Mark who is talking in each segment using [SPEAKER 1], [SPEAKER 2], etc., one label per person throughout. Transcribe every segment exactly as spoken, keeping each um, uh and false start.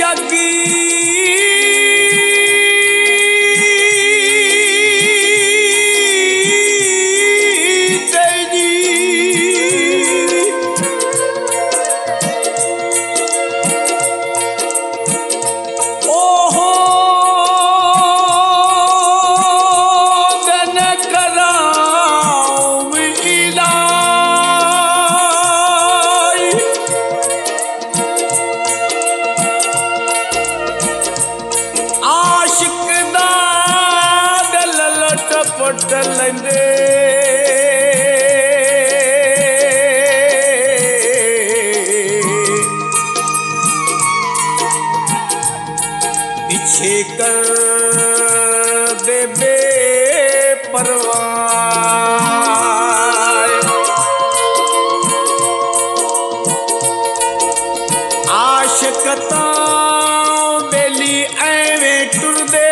[SPEAKER 1] जागी तेरी ओहो गन कराऊं इलाई आशिक दा दिल लटपट लेंदे पीछे कर दे बेपरवाह आशिक तां बेली एवें टुरदे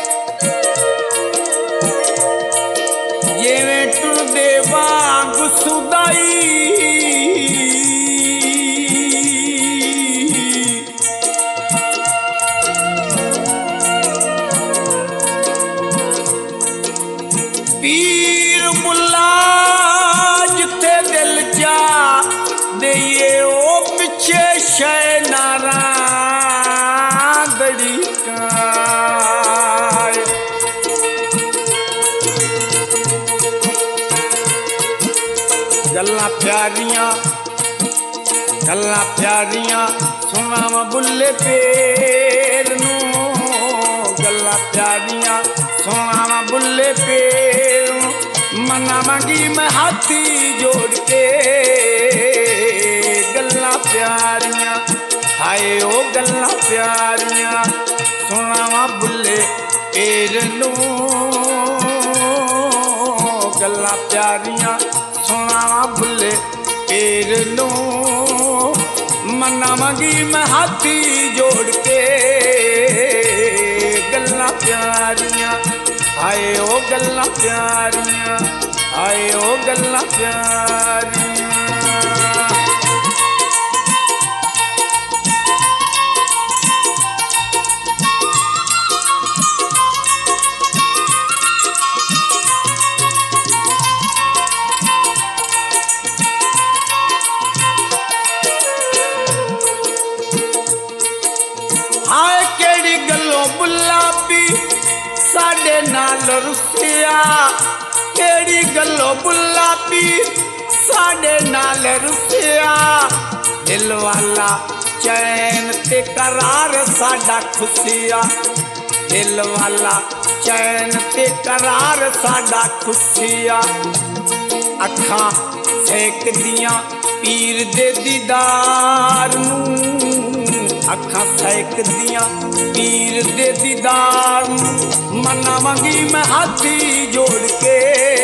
[SPEAKER 1] जिवें टुरदे वांग सुदाई पीर मुल्ला जिथे दिल जा दइए ओ पिछे शै नारा दड़ी काय गल्लां प्यारियां गल्लां प्यारियां सुनावा बुल्ले पेर नूं गल्लां प्यारियां सुनावा बुल्ले पेर मनावांगी मैं हाथी जोड़ के गल्लां प्यारियां हाय ओ गल्लां प्यारियां सुनावा बुल्ले पेर नूं गल्लां प्यारियां सुनावा बुल्ले पेर नूं मनावांगी मैं हाथी जोड़ के गल्लां प्यारियां हाय ओ गल्लां प्यारियां हाय ओ गल्लां प्यारियां हाय केड़ी गल्लों बुल्लापी साडे नाल रुसिया केड़ी गल्लों बुल्लापी साडे नाल रुसिया दिल वाला चैन ते करार साडा खुशिया दिल वाला चैन ते करार साडा खुशिया अखां सेक दियां पीर दे दीदार नूं अखां सेक दियां पीर दे दीदार मनावांगी मैं हाथी जोड़ के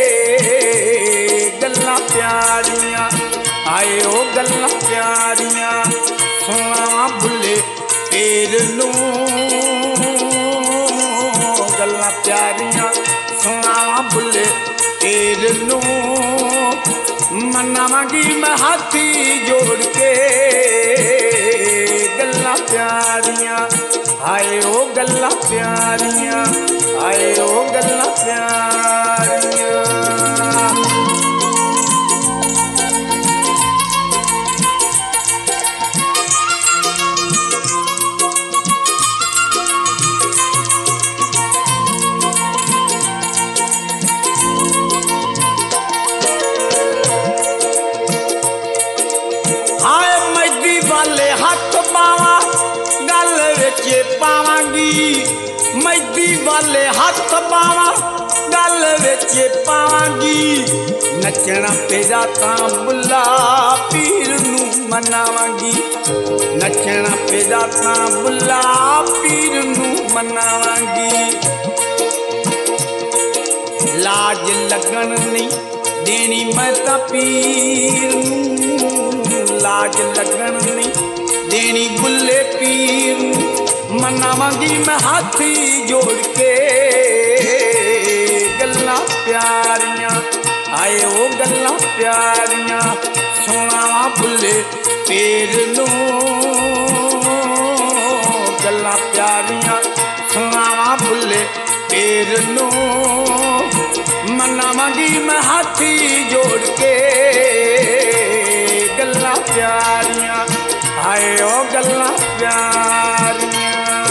[SPEAKER 1] गल्लां प्यारियां आए ओ गल्लां प्यारियां सुनावा बुल्ले पेर नूं गल्लां प्यारियां सुनावा बुल्ले पेर नूं मनावांगी मैं हाथी जोड़ के गल्लां प्यारियां हाय ओ गल्लां प्यारियां हाय ओ गल्लां प्यारियां हाय मजदी वाले हाथ पावा गल विच पावांगी मजदी वाले हाथ पावा गल विच पावांगी नचना पे जाता बुल्ला पीर नूं मनावांगी नचना पे जाता बुल्ला पीर नूं मनावांगी लाज लगन नहीं देनी मैं तां पीर नूं लाज लगन नहीं देनी बुल्ले पीर मनावांगी मैं हाथी जोड़ के गल्लां प्यारियां आए ओ गल्लां प्यारियां सुनावा बुल्ले पीर नूं ਗੱਲਾਂ ਪਿਆਰੀਆਂ ਸੁਣਾਵਾਂ ਭੁੱਲੇ ਪੀਰ ਨੂੰ ਮਨਾਵਾਂਗੀ ਮੈਂ ਹਾਥੀ ਜੋੜ ਕੇ ਗੱਲਾਂ ਪਿਆਰੀਆਂ ਹਾਏ ਉਹ ਗੱਲਾਂ ਪਿਆਰੀਆਂ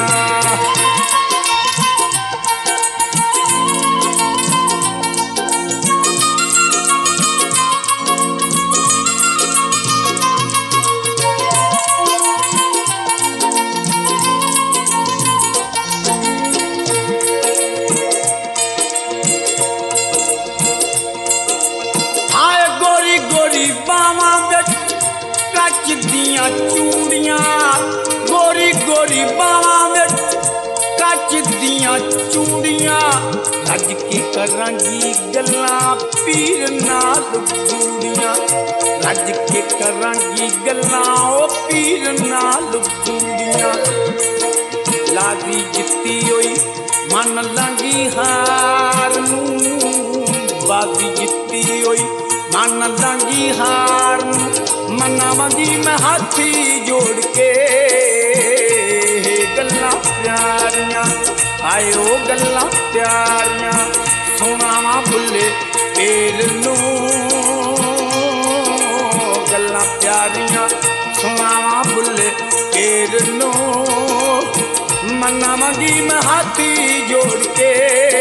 [SPEAKER 1] चूड़ियां गोरी गोरी बावां में कच दियां चूड़ियां रज के करांगी गल्लां पीर नाल चूड़ियां रज के करांगी गल्लां ओ पीर नाल चूड़ियां लागी जित्ती होई मन लांगी हार नूं बागी जित्ती होई मन लांगी हार मनावांगी मैं हाथी जोड़ के गल्लां प्यारियां आए ओ गल्लां प्यारियां सुनावां भुल्ले पीर नूं गल्लां प्यारियां सुनावां भुल्ले पीर नूं मनावांगी मैं हाथी जोड़ के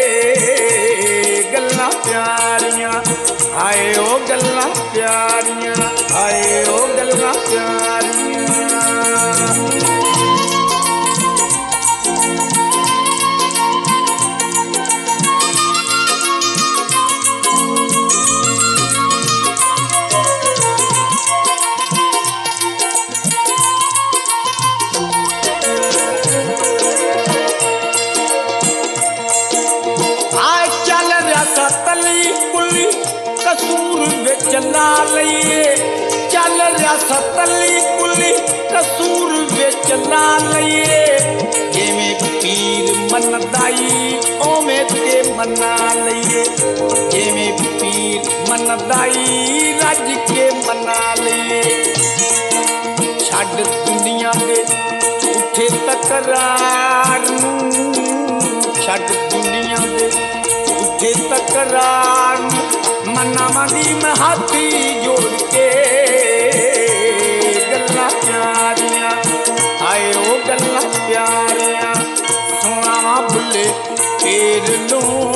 [SPEAKER 1] गल्लां प्यारियां आए ओ गल्लां प्यारियां आए ओ गल्लां प्यारियां आए चल रहा सा तली कुली कसूर विच ला लईए चल रहा सा तली कुली कसूर विच ला लईए जिवें पीर मनदाई ओवें ते मना लईए जिवें पीर मनदाई रज के मना लईए छड्ड दुनिया दे झूठे तकरार नूं छड्ड दुनिया दे झूठे तकरार मनावांगी मैं हाथी जोड़ के गल्लां प्यारियां आए ओ गल्लां प्यारियां सुनावां भुल्ले पीर नूं